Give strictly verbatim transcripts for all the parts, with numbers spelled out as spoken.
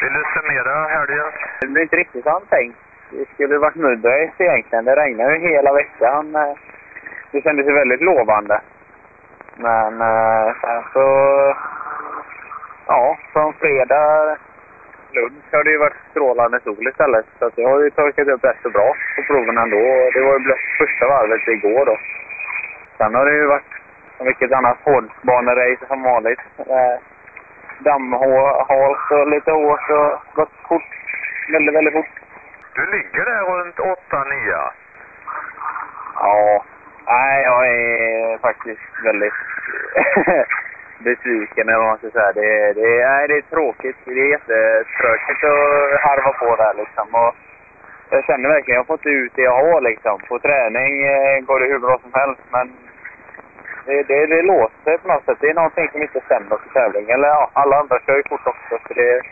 Vill du summera helgen? Det blir inte riktigt som tänkt. Det skulle varit muddrace egentligen. Det regnade ju hela veckan. Det kändes ju väldigt lovande. Men eh, sen så... Ja, från fredag lunch har det ju varit strålande sol istället. Så att det har ju torkat upp rätt så bra på proven ändå. Det var ju blött första varvet igår då. Sen har det ju varit som vilket annat hårdbanerace som vanligt. Eh, dammhalt och lite hårt och gått fort. Väldigt, väldigt fort. Du ligger där runt åtta nio. Ja, nej, jag är faktiskt väldigt besviken eller vad man ska säga. Det, det, nej, det är tråkigt. Det är jättetråkigt att harva på där liksom. Och jag känner verkligen att jag har fått ut det jag har liksom. På träning eh, går det hur bra som helst, men det, det, det låser sig på något sätt. Det är någonting som inte stämmer på tävling. Eller ja, alla andra kör ju fort också. Så det,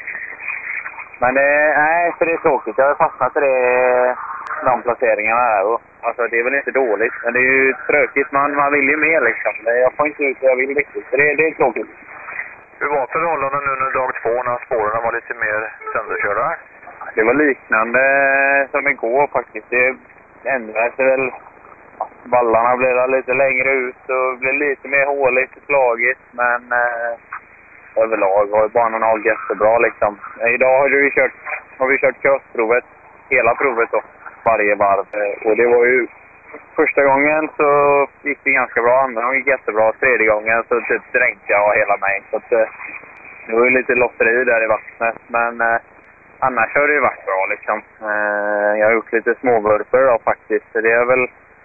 men det, nej, så det är tråkigt. Jag har fastnat i det, de placeringarna här. Och, alltså det är väl inte dåligt, men det är ju tråkigt. Man, man vill ju mer liksom. Jag får inte ut det jag vill riktigt. Så det, det är tråkigt. Hur var förhållanden nu när dag två när spåren var lite mer sönderkörda? Det var liknande som igår faktiskt. Det ändrade sig väl. Ballarna blev lite längre ut och blev lite mer håligt och slagigt. Men eh, överlag var ju banan all jättebra liksom. Idag har vi kört, har vi kört crossprovet, hela provet då, varje varv. Och det var ju första gången så gick det ganska bra, andra gången gick jättebra, tredje gången så typ dränkte jag hela mig. Så att, det var ju lite lotteri där i vattnet, men eh, annars har det ju varit bra liksom. Eh, jag har gjort lite småvurper då faktiskt, så det är väl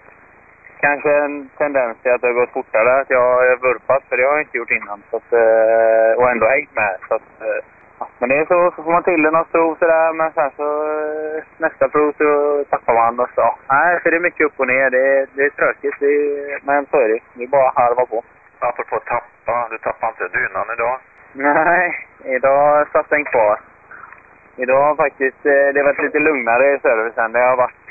kanske en tendens till att det har gått fortare, att jag har vurpat, för det har jag inte gjort innan. Så att, och ändå hängt med. Så att, ja, men det är så, så får man till det något prov sådär, men sen så nästa prov så tappar man och så. Nej, så det är mycket upp och ner. Det, det är tråkigt, det är, men så är det. Det är bara att harva på. Apropå tappa, du tappar inte dynan idag? Nej, idag satt den kvar. Idag har faktiskt det varit lite lugnare i servicen. Det har varit,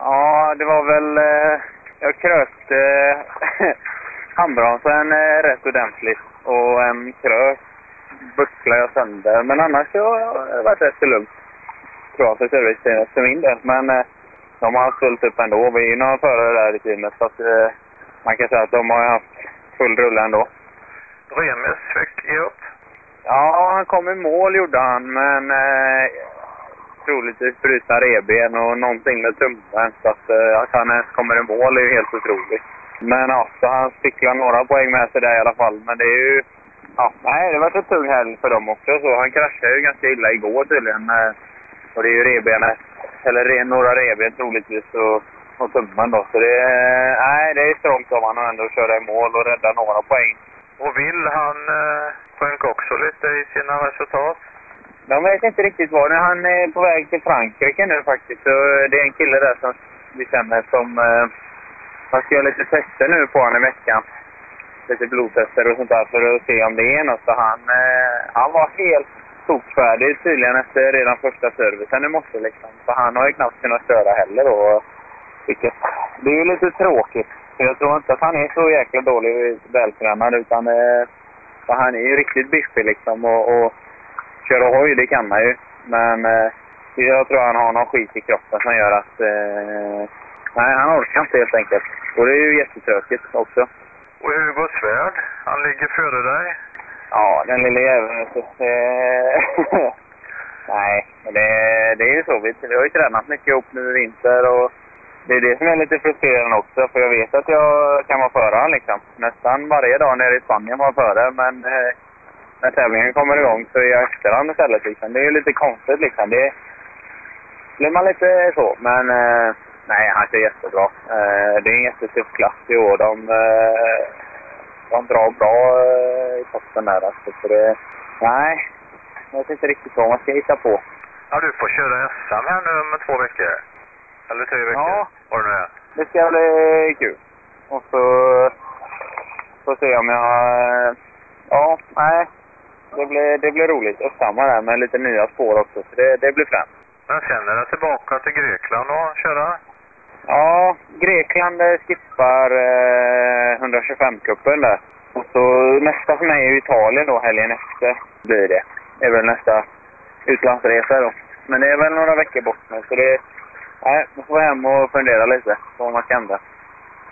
ja det var väl... Jag krökte eh, handbromsen eh, rätt ordentligt och en krök bucklade jag sönder. Men annars så har det varit rätt så lugnt. Bra för servicetiden för min del. Men eh, de har fullt upp ändå. Vi är ju några förare där i teamet. Så att eh, man kan säga att de har haft full rulle ändå. Remus fick ge upp? Ja, han kom i mål gjorde han. Men... Eh, troligtvis brutna reben och någonting med tummen, så att, uh, att han ens kommer i mål är ju helt otroligt. Men ja, så han fick några poäng med sig där i alla fall. Men det är ju, ja, nej det var så tung helg för dem också. Så han kraschade ju ganska illa igår tydligen. Uh, och det är ju rebenet, eller re, några reben troligtvis och, och tummen då. Så det, uh, nej, det är strångt av han att ändå köra i mål och rädda några poäng. Och vill han uh, sjönk också lite i sina resultat? De vet inte riktigt vad. Han är på väg till Frankrike nu faktiskt. Så det är en kille där som vi känner som... Eh, man ska göra lite tester nu på honom i veckan. Lite blodtester och sånt där för att se om det är något. Så han, eh, han var helt tokfärdig tydligen efter redan första servicen i morse liksom. Så han har ju knappt kunnat köra heller då. Vilket, det är ju lite tråkigt. För jag tror inte att han är så jäkla dålig vältränad utan eh, han är ju riktigt biffig liksom och... och köra hoj, det kan man ju. Men eh, jag tror han har någon skit i kroppen som gör att... Eh, nej, han orkar inte helt enkelt. Och det är ju jättetråkigt också. Och Hugo Svärd, han ligger före dig? Ja, den lilla jäveln. Eh, nej, men det, det är ju så. Vi, vi har ju tränat mycket ihop nu i vinter. Och det är det som är lite frustrerande också. För jag vet att jag kan vara före liksom. Nästan varje dag nere i Spanien var före. Men... Eh, när tävlingen kommer igång så är jag efterhand istället liksom. Det är ju lite konstigt liksom. Det blir man lite så. Men eh, nej, han kör jättebra. Eh, det är en jättetuff klass i år. De, eh, de drar bra eh, i toppen där. Alltså. Så det, nej, jag vet inte riktigt vad man ska hitta på. Ja, du får köra S M här nu om två veckor. Eller tre veckor. Ja, vad det nu är. Det ska bli kul. Och så får se om jag... Ja, nej. Det blir, det blir roligt och samma där med lite nya spår också, så det, det blir fram. Men sen är det tillbaka till Grekland och köra? Ja, Grekland skippar eh, hundratjugofem-cupen där. Och så nästa för mig är Italien då, helgen efter blir det. Det är väl nästa utlandsresa då. Men det är väl några veckor bort nu, så det... Nej, man får hem och fundera lite på vad man ska ändra.